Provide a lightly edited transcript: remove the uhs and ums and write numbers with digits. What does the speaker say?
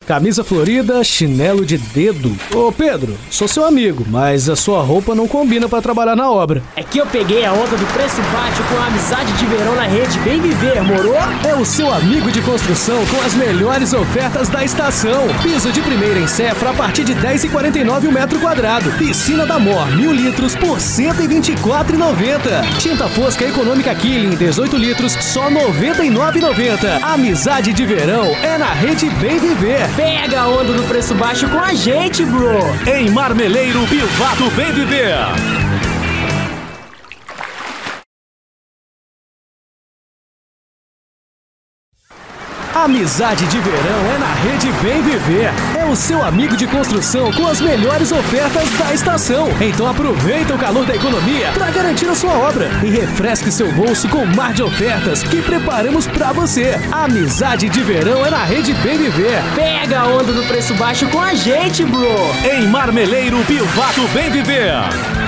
camisa florida, chinelo de dedo. Ô Pedro, sou seu amigo, mas a sua roupa não combina pra trabalhar na obra. É que eu peguei a onda do preço baixo com a amizade de verão na rede Bem Viver, moro? É o seu amigo de construção com as melhores ofertas da estação. Piso de primeira em Cefra a partir de R$10,49 o metro quadrado. Piscina da Mor, 1.000 litros por R$124,90. Tinta fosca econômica Killing, 18 litros, só R$99,90. Amizade de verão é na rede Bem Viver. Pega a onda do preço baixo com a gente, bro! Em Marmeleiro, Pivato Bem Viver. Amizade de verão é na rede Bem Viver. É o seu amigo de construção com as melhores ofertas da estação. Então aproveita o calor da economia para garantir a sua obra e refresque seu bolso com um mar de ofertas que preparamos para você. Amizade de verão é na rede Bem Viver. Pega a onda do preço baixo com a gente, bro! Em Marmeleiro, Pivato Bem Viver.